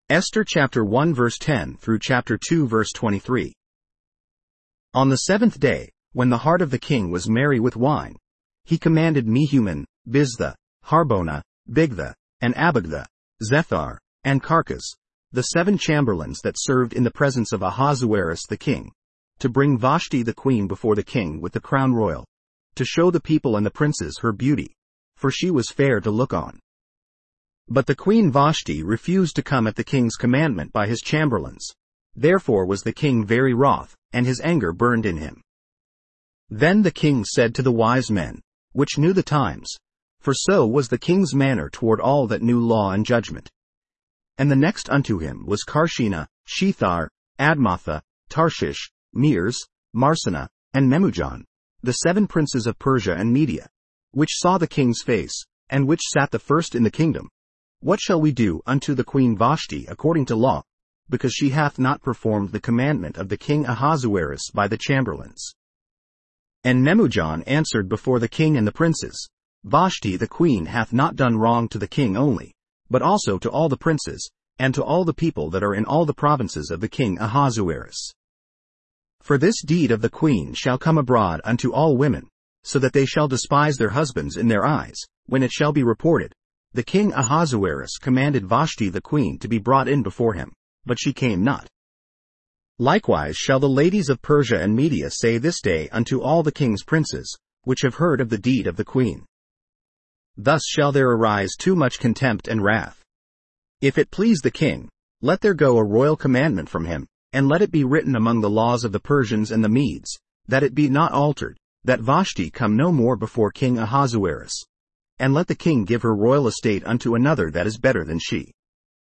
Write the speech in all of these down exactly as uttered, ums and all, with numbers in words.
Esther chapter one verse ten through chapter two verse twenty-three. On the seventh day, when the heart of the king was merry with wine, he commanded Mehuman, Biztha, Harbona, Bigtha, and Abagtha, Zethar, and Carcas, the seven chamberlains that served in the presence of Ahasuerus the king, to bring Vashti the queen before the king with the crown royal, to show the people and the princes her beauty, for she was fair to look on. But the queen Vashti refused to come at the king's commandment by his chamberlains. Therefore was the king very wroth, and his anger burned in him. Then the king said to the wise men, which knew the times, for so was the king's manner toward all that knew law and judgment. And the next unto him was Carshena, Shethar, Admatha, Tarshish, Meres, Marsena, and Memujan, the seven princes of Persia and Media, which saw the king's face, and which sat the first in the kingdom. What shall we do unto the queen Vashti according to law, because she hath not performed the commandment of the king Ahasuerus by the chamberlains? And Memujan answered before the king and the princes, Vashti the queen hath not done wrong to the king only, but also to all the princes, and to all the people that are in all the provinces of the king Ahasuerus. For this deed of the queen shall come abroad unto all women, so that they shall despise their husbands in their eyes, when it shall be reported, the king Ahasuerus commanded Vashti the queen to be brought in before him, but she came not. Likewise shall the ladies of Persia and Media say this day unto all the king's princes, which have heard of the deed of the queen. Thus shall there arise too much contempt and wrath. If it please the king, let there go a royal commandment from him, and let it be written among the laws of the Persians and the Medes, that it be not altered, that Vashti come no more before King Ahasuerus. And let the king give her royal estate unto another that is better than she.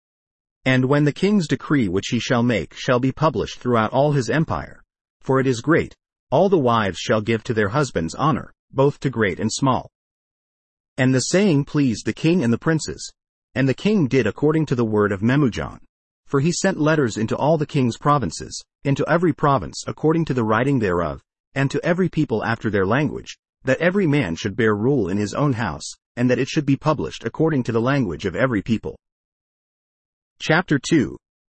And when the king's decree which he shall make shall be published throughout all his empire, for it is great, all the wives shall give to their husbands honor, both to great and small. And the saying pleased the king and the princes, and the king did according to the word of Memujan, for he sent letters into all the king's provinces, into every province according to the writing thereof, and to every people after their language, that every man should bear rule in his own house, and that it should be published according to the language of every people. Chapter two.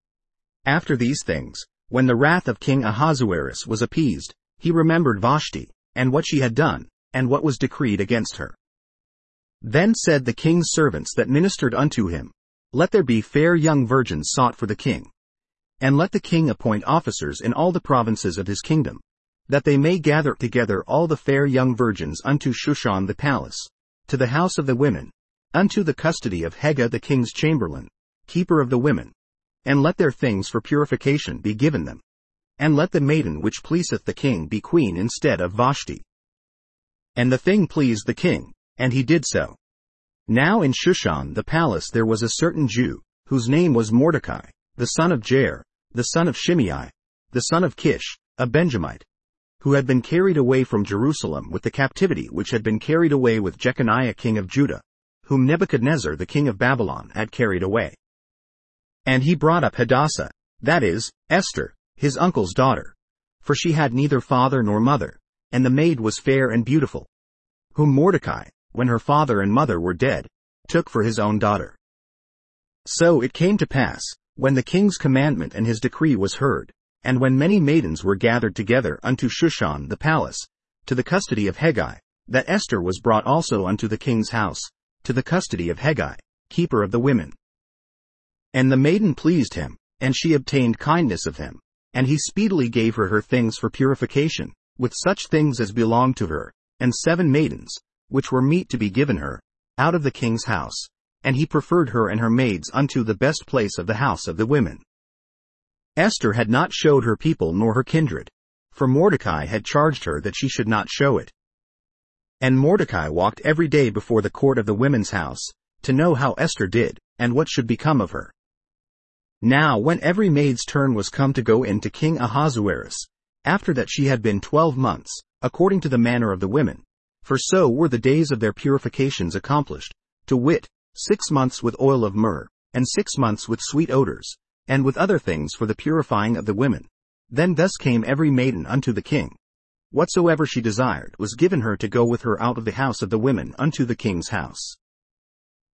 After these things, when the wrath of King Ahasuerus was appeased, he remembered Vashti, and what she had done, and what was decreed against her. Then said the king's servants that ministered unto him, Let there be fair young virgins sought for the king. And let the king appoint officers in all the provinces of his kingdom, that they may gather together all the fair young virgins unto Shushan the palace, to the house of the women, unto the custody of Hega the king's chamberlain, keeper of the women, and let their things for purification be given them. And let the maiden which pleaseth the king be queen instead of Vashti. And the thing pleased the king, and he did so. Now in Shushan the palace there was a certain Jew, whose name was Mordecai, the son of Jair, the son of Shimei, the son of Kish, a Benjamite, who had been carried away from Jerusalem with the captivity which had been carried away with Jeconiah king of Judah, whom Nebuchadnezzar the king of Babylon had carried away. And he brought up Hadassah, that is, Esther, his uncle's daughter, for she had neither father nor mother, and the maid was fair and beautiful, whom Mordecai, when her father and mother were dead, took for his own daughter. So it came to pass, when the king's commandment and his decree was heard, and when many maidens were gathered together unto Shushan the palace, to the custody of Hegai, that Esther was brought also unto the king's house, to the custody of Hegai, keeper of the women. And the maiden pleased him, and she obtained kindness of him, and he speedily gave her her things for purification, with such things as belonged to her, and seven maidens, which were meet to be given her, out of the king's house, and he preferred her and her maids unto the best place of the house of the women. Esther had not showed her people nor her kindred, for Mordecai had charged her that she should not show it. And Mordecai walked every day before the court of the women's house, to know how Esther did, and what should become of her. Now when every maid's turn was come to go in to King Ahasuerus, after that she had been twelve months, according to the manner of the women, for so were the days of their purifications accomplished, to wit, six months with oil of myrrh, and six months with sweet odors, and with other things for the purifying of the women. Then thus came every maiden unto the king. Whatsoever she desired was given her to go with her out of the house of the women unto the king's house.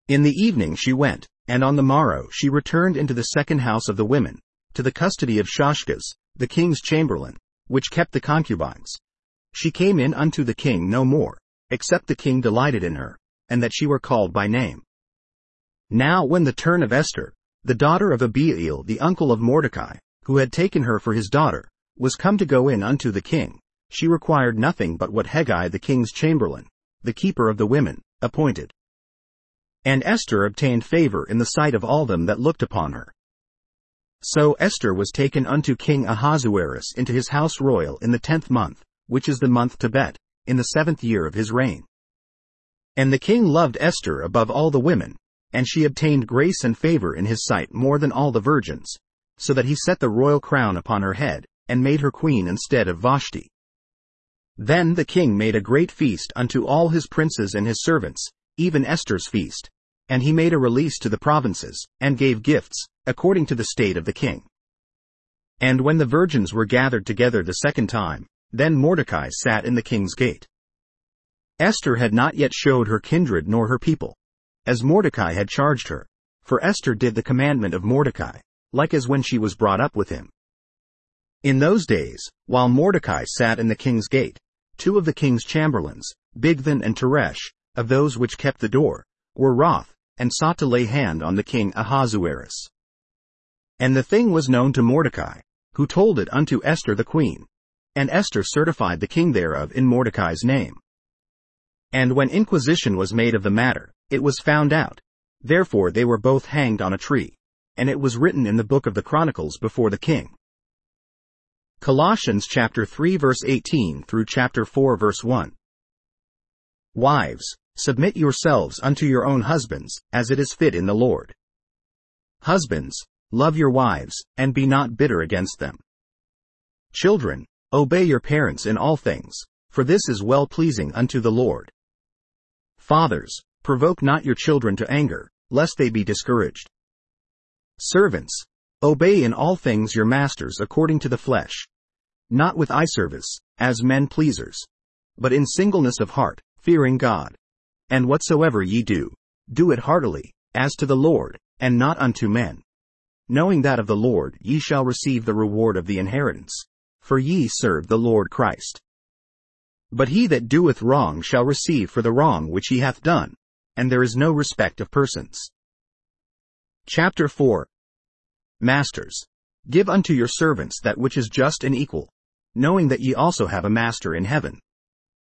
In the evening she went, and on the morrow she returned into the second house of the women, to the custody of Shashgaz, the king's chamberlain, which kept the concubines. She came in unto the king no more, except the king delighted in her, and that she were called by name. Now when the turn of Esther, the daughter of Abihail the uncle of Mordecai, who had taken her for his daughter, was come to go in unto the king, she required nothing but what Hegai the king's chamberlain, the keeper of the women, appointed. And Esther obtained favor in the sight of all them that looked upon her. So Esther was taken unto King Ahasuerus into his house royal in the tenth month, which is the month Tebet, in the seventh year of his reign. And the king loved Esther above all the women, and she obtained grace and favor in his sight more than all the virgins, so that he set the royal crown upon her head, and made her queen instead of Vashti. Then the king made a great feast unto all his princes and his servants, even Esther's feast, and he made a release to the provinces, and gave gifts, according to the state of the king. And when the virgins were gathered together the second time, then Mordecai sat in the king's gate. Esther had not yet showed her kindred nor her people, as Mordecai had charged her, for Esther did the commandment of Mordecai, like as when she was brought up with him. In those days, while Mordecai sat in the king's gate, two of the king's chamberlains, Bigthan and Teresh, of those which kept the door, were wroth, and sought to lay hand on the king Ahasuerus. And the thing was known to Mordecai, who told it unto Esther the queen, and Esther certified the king thereof in Mordecai's name. And when inquisition was made of the matter, it was found out. Therefore they were both hanged on a tree, and it was written in the book of the Chronicles before the king. Colossians chapter three verse eighteen through chapter four verse one. Wives, submit yourselves unto your own husbands, as it is fit in the Lord. Husbands, love your wives, and be not bitter against them. Children, obey your parents in all things, for this is well-pleasing unto the Lord. Fathers, provoke not your children to anger, lest they be discouraged. Servants, obey in all things your masters according to the flesh, not with eye service, as men pleasers, but in singleness of heart, fearing God. And whatsoever ye do, do it heartily, as to the Lord, and not unto men, knowing that of the Lord ye shall receive the reward of the inheritance, for ye serve the Lord Christ. But he that doeth wrong shall receive for the wrong which he hath done, and there is no respect of persons. Chapter four. Masters, give unto your servants that which is just and equal, knowing that ye also have a master in heaven.